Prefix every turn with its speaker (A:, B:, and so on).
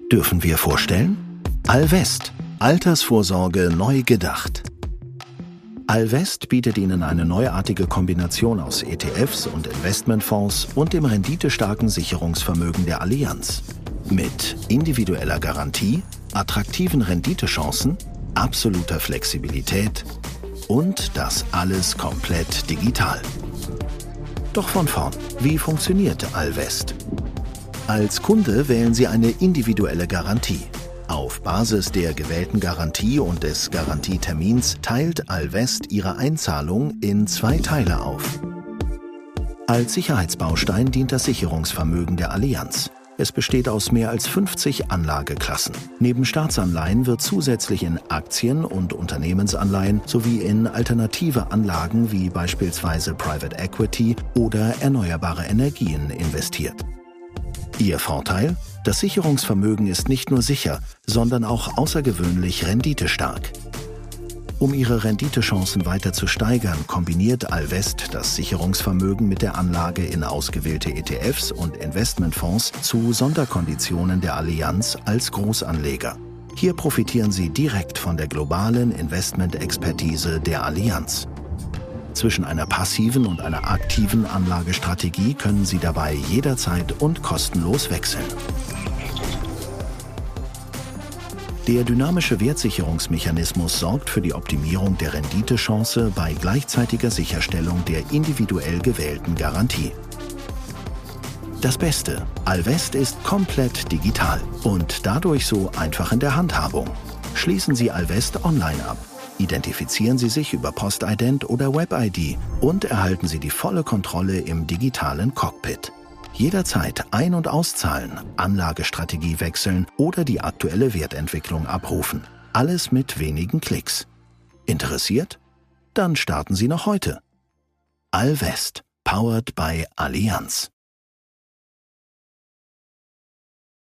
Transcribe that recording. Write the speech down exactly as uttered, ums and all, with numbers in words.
A: Dürfen wir vorstellen? Alvest. Altersvorsorge neu gedacht. Alvest bietet Ihnen eine neuartige Kombination aus E T Fs und Investmentfonds und dem renditestarken Sicherungsvermögen der Allianz. Mit individueller Garantie, attraktiven Renditechancen, absoluter Flexibilität und das alles komplett digital. Doch von vorn, wie funktioniert Alvest? Als Kunde wählen Sie eine individuelle Garantie. Auf Basis der gewählten Garantie und des Garantietermins teilt Alvest Ihre Einzahlung in zwei Teile auf. Als Sicherheitsbaustein dient das Sicherungsvermögen der Allianz. Es besteht aus mehr als fünfzig Anlageklassen. Neben Staatsanleihen wird zusätzlich in Aktien und Unternehmensanleihen sowie in alternative Anlagen wie beispielsweise Private Equity oder erneuerbare Energien investiert. Ihr Vorteil? Das Sicherungsvermögen ist nicht nur sicher, sondern auch außergewöhnlich renditestark. Um Ihre Renditechancen weiter zu steigern, kombiniert Alvest das Sicherungsvermögen mit der Anlage in ausgewählte E T Fs und Investmentfonds zu Sonderkonditionen der Allianz als Großanleger. Hier profitieren Sie direkt von der globalen Investmentexpertise der Allianz. Zwischen einer passiven und einer aktiven Anlagestrategie können Sie dabei jederzeit und kostenlos wechseln. Der dynamische Wertsicherungsmechanismus sorgt für die Optimierung der Renditechance bei gleichzeitiger Sicherstellung der individuell gewählten Garantie. Das Beste: Alvest ist komplett digital und dadurch so einfach in der Handhabung. Schließen Sie Alvest online ab. Identifizieren Sie sich über Postident oder Web-I D und erhalten Sie die volle Kontrolle im digitalen Cockpit. Jederzeit ein- und auszahlen, Anlagestrategie wechseln oder die aktuelle Wertentwicklung abrufen. Alles mit wenigen Klicks. Interessiert? Dann starten Sie noch heute. Alvest, powered by Allianz.